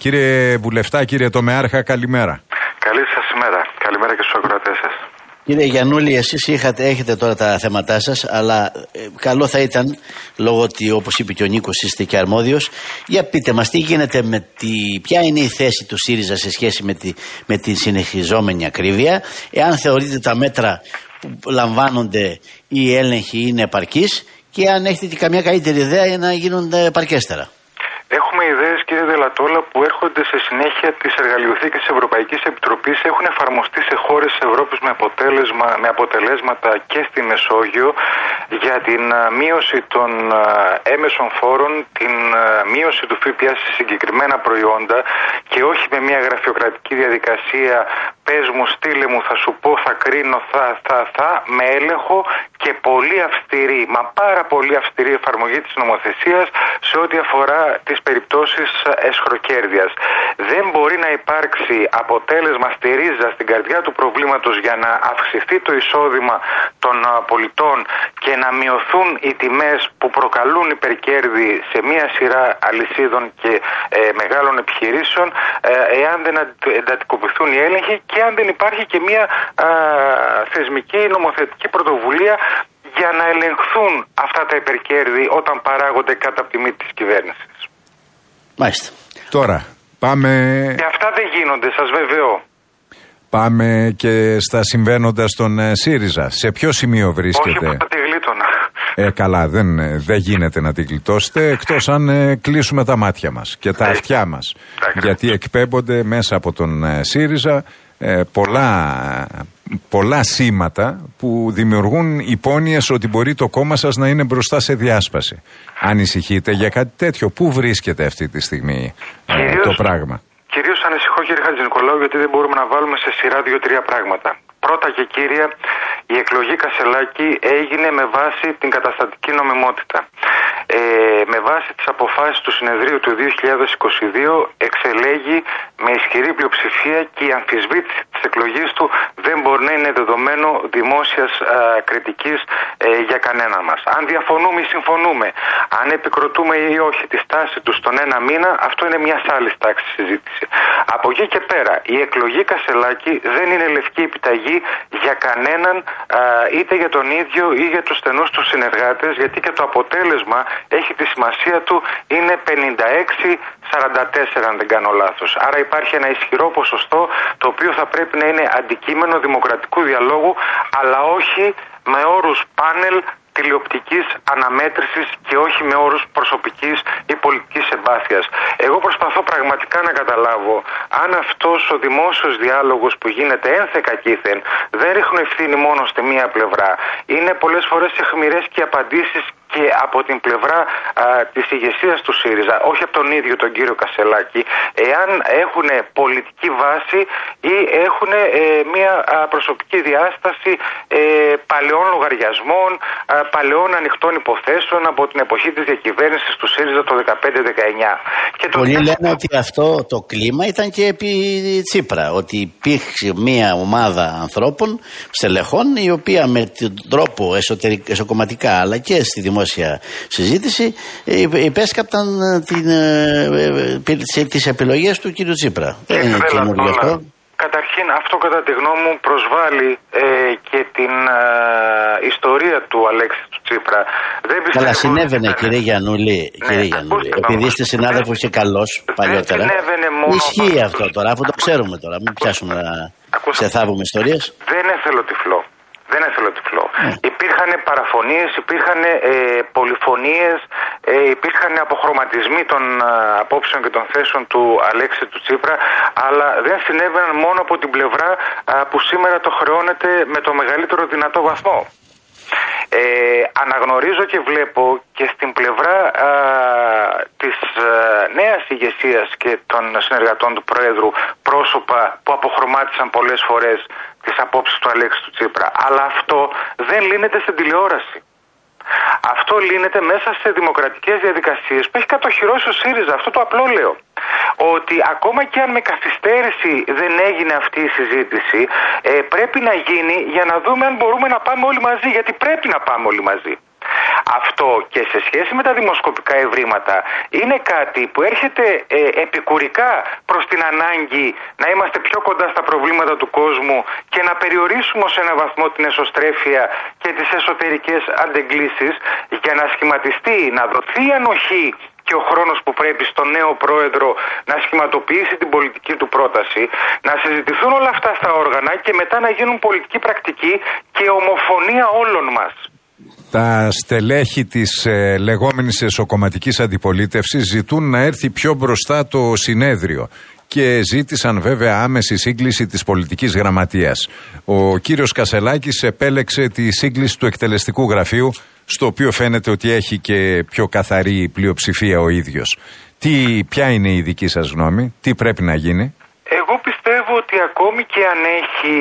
Κύριε Βουλευτά, κύριε Τομεάρχα, καλημέρα. Καλή σας ημέρα. Καλημέρα και στους ακροατές σας. Κύριε Γιαννούλη, εσείς έχετε τώρα τα θέματά σας, αλλά καλό θα ήταν, λόγω ότι όπως είπε και ο Νίκος είστε και αρμόδιος, για πείτε μας τι γίνεται ποια είναι η θέση του ΣΥΡΙΖΑ σε σχέση με τη συνεχιζόμενη ακρίβεια, εάν θεωρείτε τα μέτρα που λαμβάνονται οι έλεγχοι είναι επαρκείς και αν έχετε και καμιά καλύτερη ιδέα για να γίνουν επαρκέστερα. Έχουμε ιδέες, κύριε Δελατόλα, που έρχονται σε συνέχεια της εργαλειοθήκης της Ευρωπαϊκής Επιτροπής, έχουν εφαρμοστεί σε χώρες της Ευρώπης με αποτελέσματα και στη Μεσόγειο για την μείωση των έμεσων φόρων, την μείωση του ΦΠΑ σε συγκεκριμένα προϊόντα και όχι με μια γραφειοκρατική διαδικασία, πες μου, στείλε μου, θα σου πω, θα κρίνω, με έλεγχο και πολύ αυστηρή, μα πάρα πολύ αυστηρή εφαρμογή της νομοθεσίας σε ό,τι αφορά τις περιπτώσεις εσχροκέρδειας. Δεν μπορεί να υπάρξει αποτέλεσμα στη ρίζα, στην καρδιά του προβλήματος για να αυξηθεί το εισόδημα των πολιτών και να μειωθούν οι τιμές που προκαλούν υπερκέρδη σε μία σειρά αλυσίδων και μεγάλων επιχειρήσεων, εάν δεν εντατικοποιηθούν οι έλεγχοι και αν δεν υπάρχει και μία θεσμική νομοθετική πρωτοβουλία για να ελεγχθούν αυτά τα υπερκέρδη όταν παράγονται κατά από τιμή της κυβέρνησης. Μάλιστα. Τώρα πάμε... Και αυτά δεν γίνονται, σας βεβαιώ. Πάμε και στα συμβαίνοντα στον ΣΥΡΙΖΑ. Σε ποιο σημείο βρίσκεται? Όχι, τη γλίτωνα. Καλά, δεν γίνεται να την γλιτώσετε εκτός αν κλείσουμε τα μάτια μας και τα αυτιά μας. Γιατί εκπέμπονται μέσα από τον ΣΥΡΙΖΑ πολλά σήματα που δημιουργούν υπόνοιες ότι μπορεί το κόμμα σας να είναι μπροστά σε διάσπαση. Ανησυχείτε για κάτι τέτοιο? Πού βρίσκεται αυτή τη στιγμή το πράγμα? Κυρίως ανησυχώ, κύριε Χατζηνικολάου, γιατί δεν μπορούμε να βάλουμε σε σειρά 2-3 πράγματα. Πρώτα και κύρια, η εκλογή Κασελάκη έγινε με βάση την καταστατική νομιμότητα. Με βάση τις αποφάσεις του συνεδρίου του 2022 εξελέγει με ισχυρή πλειοψηφία και η αμφισβήτηση της εκλογής του δεν μπορεί να είναι δεδομένο δημόσιας κριτικής για κανέναν μας. Αν διαφωνούμε ή συμφωνούμε, αν επικροτούμε ή όχι τη στάση του στον ένα μήνα, αυτό είναι μια άλλη τάξη συζήτηση. Από εκεί και πέρα, η εκλογή Κασελάκη δεν είναι λευκή επιταγή για κανέναν, είτε για τον ίδιο ή για τους στενούς του συνεργάτες, γιατί και το αποτέλεσμα έχει τη σημασία του, είναι 56-44 αν δεν κάνω λάθος. Άρα υπάρχει ένα ισχυρό ποσοστό το οποίο θα πρέπει να είναι αντικείμενο δημοκρατικού διαλόγου, αλλά όχι με όρους πάνελ τηλεοπτικής αναμέτρησης και όχι με όρους προσωπικής ή πολιτικής εμπάθειας. Εγώ προσπαθώ πραγματικά να καταλάβω αν αυτός ο δημόσιος διάλογος που γίνεται ένθεκα κήθεν δεν ρίχνουν ευθύνη μόνο στη μία πλευρά. Είναι πολλές φορές αιχμηρές και απαντήσεις και από την πλευρά της ηγεσίας του ΣΥΡΙΖΑ, όχι από τον ίδιο τον κύριο Κασελάκη, εάν έχουν πολιτική βάση ή έχουν μια προσωπική διάσταση παλαιών λογαριασμών, παλαιών ανοιχτών υποθέσεων από την εποχή της διακυβέρνησης του ΣΥΡΙΖΑ το 2015-19. Πολλοί λένε ότι αυτό το κλίμα ήταν και επί Τσίπρα, ότι υπήρξε μια ομάδα ανθρώπων, στελεχών, η οποία με τον τρόπο εσωκομματικά αλλά και στη δημόσια συζήτηση υπέσκαπταν τις επιλογές του κ. Τσίπρα. Δεν είναι καινούργιο αυτό. Καταρχήν αυτό κατά τη γνώμη μου προσβάλλει και την ιστορία του Αλέξη του Τσίπρα. Καλά, συνέβαινε κύριε Γιαννούλη, επειδή είστε συνάδελφος και καλός παλιότερα. Ισχύει αυτό τώρα, αφού το ξέρουμε τώρα, μην πιάσουμε να ξεθάβουμε ιστορίες. Δεν έθελω τυφλό. Υπήρχαν παραφωνίες, υπήρχαν πολυφωνίες, υπήρχαν αποχρωματισμοί των απόψεων και των θέσεων του Αλέξη του Τσίπρα, αλλά δεν συνέβαιναν μόνο από την πλευρά που σήμερα το χρεώνεται με το μεγαλύτερο δυνατό βαθμό. Αναγνωρίζω και βλέπω και στην πλευρά της νέας ηγεσίας και των συνεργατών του Προέδρου πρόσωπα που αποχρωμάτισαν πολλές φορές τις απόψεις του Αλέξη του Τσίπρα. Αλλά αυτό δεν λύνεται στην τηλεόραση. Αυτό λύνεται μέσα σε δημοκρατικές διαδικασίες που έχει κατοχυρώσει ο ΣΥΡΙΖΑ. Αυτό το απλό λέω. Ότι ακόμα και αν με καθυστέρηση δεν έγινε αυτή η συζήτηση, πρέπει να γίνει για να δούμε αν μπορούμε να πάμε όλοι μαζί. Γιατί πρέπει να πάμε όλοι μαζί. Αυτό και σε σχέση με τα δημοσκοπικά ευρήματα είναι κάτι που έρχεται επικουρικά προς την ανάγκη να είμαστε πιο κοντά στα προβλήματα του κόσμου και να περιορίσουμε σε έναν βαθμό την εσωστρέφεια και τις εσωτερικές αντεγκλήσεις για να σχηματιστεί, να δοθεί ανοχή και ο χρόνος που πρέπει στον νέο πρόεδρο να σχηματοποιήσει την πολιτική του πρόταση, να συζητηθούν όλα αυτά στα όργανα και μετά να γίνουν πολιτική πρακτική και ομοφωνία όλων μας. Τα στελέχη της λεγόμενης εσωκομματικής αντιπολίτευσης ζητούν να έρθει πιο μπροστά το συνέδριο και ζήτησαν βέβαια άμεση σύγκληση της πολιτικής γραμματείας. Ο κύριος Κασελάκης επέλεξε τη σύγκληση του εκτελεστικού γραφείου, στο οποίο φαίνεται ότι έχει και πιο καθαρή πλειοψηφία ο ίδιος. Ποια είναι η δική σας γνώμη, τι πρέπει να γίνει? Εγώ πιστεύω ότι ακόμη και αν έχει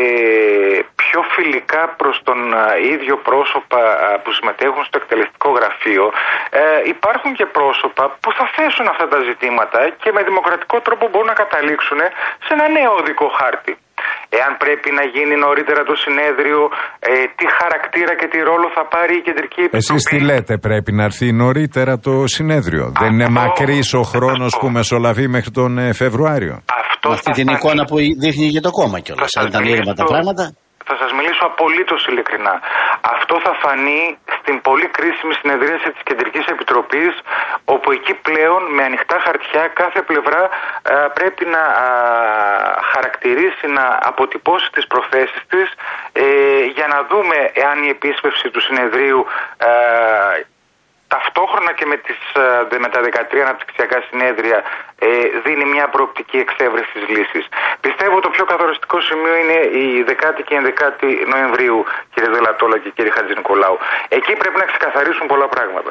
πιο φιλικά προς τον ίδιο πρόσωπα που συμμετέχουν στο εκτελεστικό γραφείο, υπάρχουν και πρόσωπα που θα θέσουν αυτά τα ζητήματα και με δημοκρατικό τρόπο μπορούν να καταλήξουν σε ένα νέο οδικό χάρτη. Εάν πρέπει να γίνει νωρίτερα το συνέδριο, τι χαρακτήρα και τι ρόλο θα πάρει η Κεντρική Επιτροπή. Εσείς τι λέτε, πρέπει να έρθει νωρίτερα το συνέδριο? Δεν είναι μακρύς ο χρόνος που μεσολαβεί μέχρι τον Φεβρουάριο? Αυτή την εικόνα που δείχνει και το κόμμα κιόλας. Αν ήταν ήρεμα τα πράγματα. Θα σας μιλήσω απολύτως ειλικρινά. Αυτό θα φανεί στην πολύ κρίσιμη συνεδρίαση της Κεντρικής Επιτροπής, όπου εκεί πλέον με ανοιχτά χαρτιά κάθε πλευρά πρέπει να χαρακτηρίσει, να αποτυπώσει τις προθέσεις της για να δούμε εάν η επίσπευση του συνεδρίου ταυτόχρονα και με τα 13 αναπτυξιακά συνέδρια δίνει μια προοπτική εξέβρεσης λύσης. Πιστεύω το πιο καθοριστικό σημείο είναι η 10η και 11η Νοεμβρίου, κύριε Δελατόλα και κύριε Χατζηνικολάου. Εκεί πρέπει να ξεκαθαρίσουν πολλά πράγματα.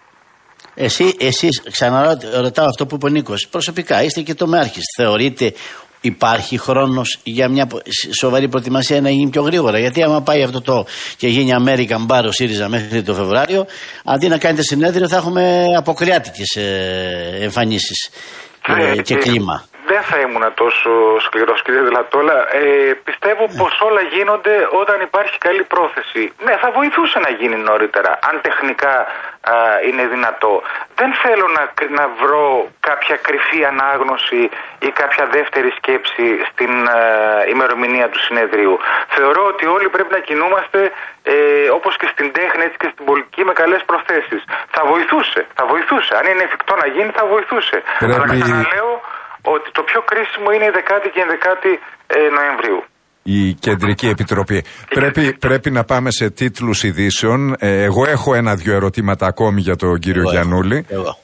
Εσείς ξαναρωτάω αυτό που είπε ο Νίκος. Προσωπικά είστε και τομεάρχης. Θεωρείτε υπάρχει χρόνος για μια σοβαρή προετοιμασία να γίνει πιο γρήγορα? Γιατί άμα πάει αυτό και γίνει American Bar ο ΣΥΡΙΖΑ μέχρι το Φεβρουάριο, αντί να κάνετε συνέδριο θα έχουμε αποκριάτικες εμφανίσεις και κλίμα. Δεν θα ήμουν τόσο σκληρός, κύριε Δελατόλα. Πιστεύω πως όλα γίνονται όταν υπάρχει καλή πρόθεση. Ναι, θα βοηθούσε να γίνει νωρίτερα, αν τεχνικά είναι δυνατό. Δεν θέλω να βρω κάποια κρυφή ανάγνωση ή κάποια δεύτερη σκέψη στην ημερομηνία του συνεδρίου. Θεωρώ ότι όλοι πρέπει να κινούμαστε όπως και στην τέχνη έτσι και στην πολιτική με καλές προθέσεις. Θα βοηθούσε. Αν είναι εφικτό να γίνει θα βοηθούσε. Αλλά ξαναλέω ότι το πιο κρίσιμο είναι η 10η και 11η Νοεμβρίου. Η Κεντρική Επιτροπή. Πρέπει να πάμε σε τίτλους ειδήσεων. Εγώ έχω 1-2 ερωτήματα ακόμη για τον κύριο Γιαννούλη.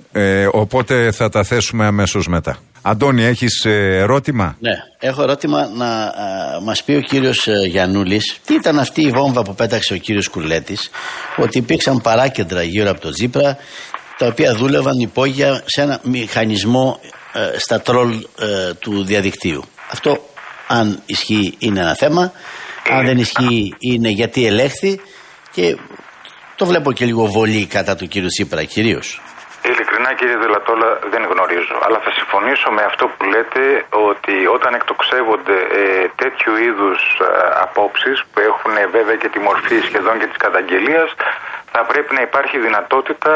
Οπότε θα τα θέσουμε αμέσως μετά. Αντώνη, έχεις ερώτημα? Ναι, έχω ερώτημα να μας πει ο κύριος Γιαννούλης τι ήταν αυτή η βόμβα που πέταξε ο κύριος Κουρλέτης, ότι υπήρξαν παράκεντρα γύρω από το Τζίπρα τα οποία δούλευαν υπόγεια σε ένα μηχανισμό στα τρόλ του διαδικτύου. Αυτό, αν ισχύει, είναι ένα θέμα. Αν δεν ισχύει, είναι γιατί ελέγχθη, και το βλέπω και λίγο βολή κατά του κύριου Τσίπρα κυρίως. Ειλικρινά, κύριε Δελατόλα, δεν γνωρίζω. Αλλά θα συμφωνήσω με αυτό που λέτε, ότι όταν εκτοξεύονται τέτοιου είδους απόψεις που έχουν βέβαια και τη μορφή σχεδόν και της καταγγελίας, θα πρέπει να υπάρχει δυνατότητα,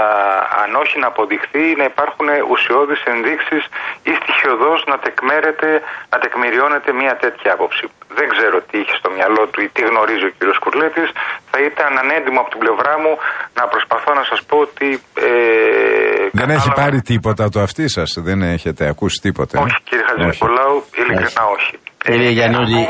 αν όχι να αποδειχθεί, να υπάρχουν ουσιώδεις ενδείξεις ή στοιχειοδός να τεκμηριώνεται μια τέτοια άποψη. Δεν ξέρω τι είχε στο μυαλό του ή τι γνωρίζει ο κύριος Κουρλέτης. Θα ήταν ανέντιμο από την πλευρά μου να προσπαθώ να σας πω ότι... δεν έχει πάρει τίποτα το αυτί σας, δεν έχετε ακούσει τίποτα? Όχι, κύριε Χατζηνικολάου, ειλικρινά όχι. Κύριε Γιαννούλη,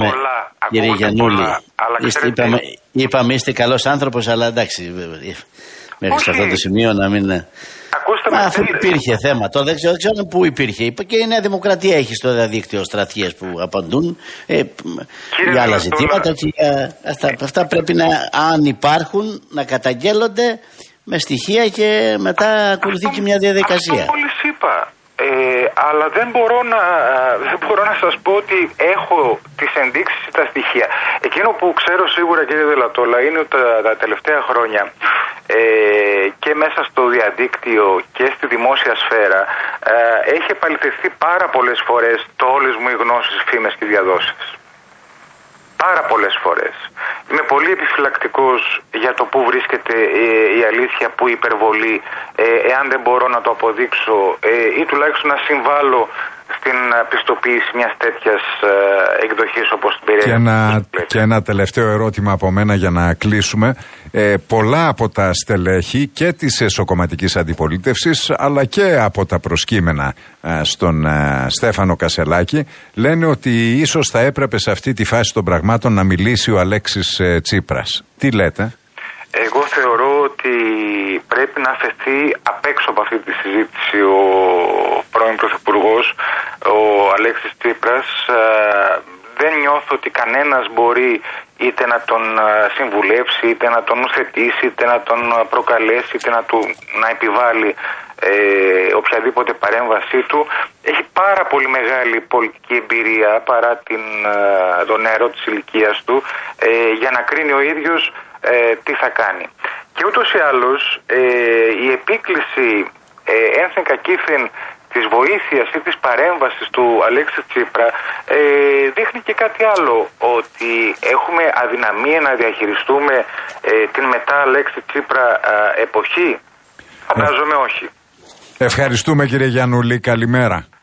είπαμε είστε καλός άνθρωπος, αλλά εντάξει, μέχρι σε αυτό το σημείο να μην... Αφού υπήρχε θέμα, το δεν ξέρω πού υπήρχε. Και η Νέα Δημοκρατία έχει στο διαδίκτυο στρατιές που απαντούν για άλλα ζητήματα. Αυτά πρέπει να, αν υπάρχουν, να καταγγέλλονται με στοιχεία και μετά ακολουθεί και μια διαδικασία. Αυτό μόλις είπα. Αλλά δεν μπορώ να σας πω ότι έχω τις ενδείξεις ή τα στοιχεία. Εκείνο που ξέρω σίγουρα, κύριε Δελατόλα, είναι ότι τα τελευταία χρόνια και μέσα στο διαδίκτυο και στη δημόσια σφαίρα έχει επαληθευτεί πάρα πολλές φορές το όλες μου οι γνώσεις, φήμες και διαδόσεις. Πάρα πολλές φορές. είμαι πολύ επιφυλακτικός για το πού βρίσκεται η αλήθεια, πού η υπερβολή, εάν δεν μπορώ να το αποδείξω ή τουλάχιστον να συμβάλλω στην πιστοποίηση μιας τέτοιας εκδοχής όπως την περιέγραψε. Και ένα τελευταίο ερώτημα από μένα για να κλείσουμε. Πολλά από τα στελέχη και της εσωκομματικής αντιπολίτευσης αλλά και από τα προσκύμενα στον Στέφανο Κασσελάκη λένε ότι ίσως θα έπρεπε σε αυτή τη φάση των πραγμάτων να μιλήσει ο Αλέξης Τσίπρας. Τι λέτε? Εγώ θεωρώ ότι πρέπει να αφαιθεί απ' έξω από αυτή τη συζήτηση ο πρώην Πρωθυπουργός, ο Αλέξης Τσίπρας. Δεν νιώθω ότι κανένας μπορεί είτε να τον συμβουλεύσει, είτε να τον ουθετήσει, είτε να τον προκαλέσει, είτε να επιβάλλει οποιαδήποτε παρέμβασή του. Έχει πάρα πολύ μεγάλη πολιτική εμπειρία παρά τον νεαρό της ηλικίας του για να κρίνει ο ίδιος τι θα κάνει. Και ούτως ή άλλως η επίκληση ένθεν κακήθεν της βοήθειας ή της παρέμβασης του Αλέξη Τσίπρα δείχνει και κάτι άλλο, ότι έχουμε αδυναμία να διαχειριστούμε την μετά Αλέξη Τσίπρα εποχή. Φαντάζομαι όχι. Ευχαριστούμε κύριε Γιαννούλη, καλημέρα.